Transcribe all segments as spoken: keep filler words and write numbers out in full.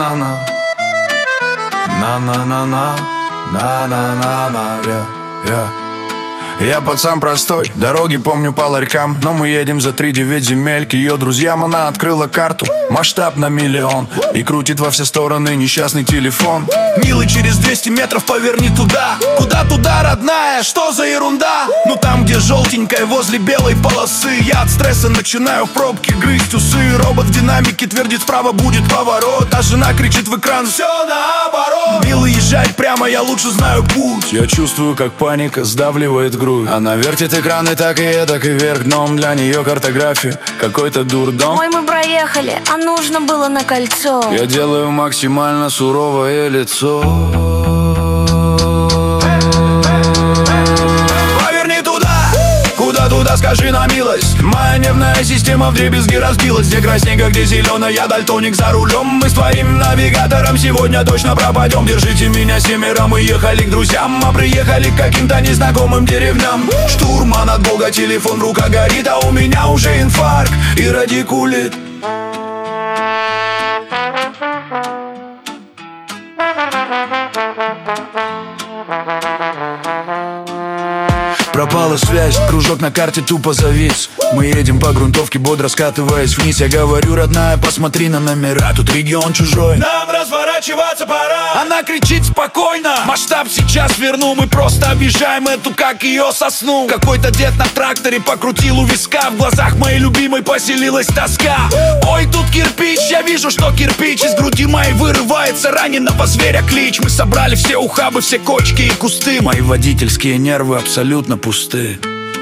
На-на-на-на, на-на-на-на, на-на-на-на, yeah, yeah. Я пацан простой, дороги помню по ларькам, но мы едем за три девять земель. К ее друзьям она открыла карту, масштаб на миллион, и крутит во все стороны несчастный телефон. Милый, через двести метров поверни туда. Куда туда, родная, что за ерунда? Ну там, где желтенькая, возле белой полосы. Я от стресса начинаю в пробке грызть усы. Робот в динамике твердит, справа будет поворот, а жена кричит в экран: все наоборот. Милый, езжай прямо, я лучше знаю путь. Я чувствую, как паника сдавливает грудь. Она вертит экраны так и эдак, и вверх дном. Для нее картография какой-то дурдом. Ой, мы проехали, а нужно было на кольцо. Я делаю максимально суровое лицо. Поверни туда, куда туда, скажи на милость. Моя нервная система вдребезги разбилась. Где красненько, где зеленая, я дальтоник за рулем. Мы с твоим навигатором сегодня точно пропадем. Держите меня семеро, мы ехали к друзьям, а приехали к каким-то незнакомым деревням. Штурман от бога, телефон, рука горит, а у меня уже инфаркт и радикулит. Пропала связь, кружок на карте тупо завис. Мы едем по грунтовке, бодро скатываясь вниз. Я говорю: родная, посмотри на номера, тут регион чужой, нам разворачиваться пора. Она кричит: спокойно, масштаб сейчас верну. Мы просто объезжаем эту, как ее, сосну. Какой-то дед на тракторе покрутил у виска. В глазах моей любимой поселилась тоска. Ой, тут кирпич, я вижу, что кирпич. Из груди моей вырывается раненого зверя клич. Мы собрали все ухабы, все кочки и кусты. Мои водительские нервы абсолютно пусты.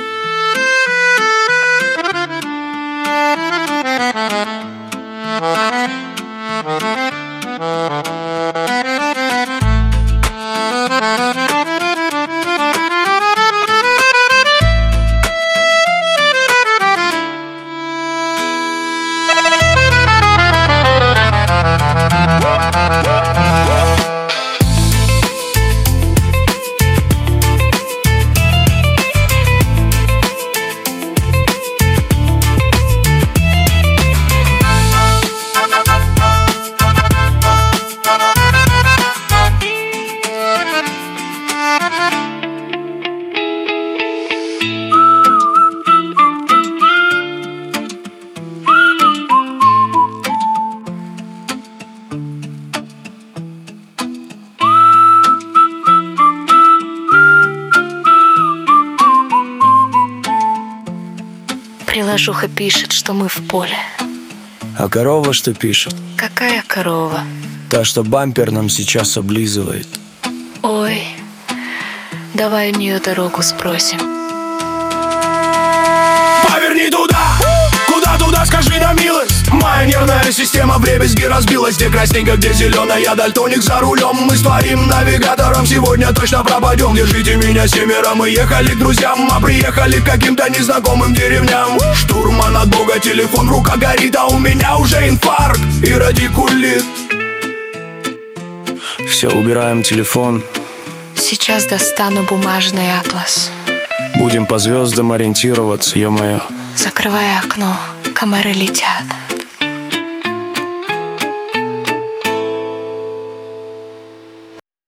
Приложуха пишет, что мы в поле. А корова что пишет? Какая корова? Та, что бампер нам сейчас облизывает. Ой, давай у нее дорогу спросим. Поверни туда, куда туда, скажи на милость. Моя нервная система вдребезги разбилась. Где красненько, где зеленая, я дальтоник за рулем. Мы с твоим навигатором сегодня точно пропадем. Держите меня семеро, мы ехали к друзьям, а приехали к каким-то незнакомым деревням. Штурман от бога, телефон, рука горит, а у меня уже инфаркт и радикулит. Все, убираем телефон. Сейчас достану бумажный атлас. Будем по звездам ориентироваться, ё-моё. Закрывай окно, комары летят.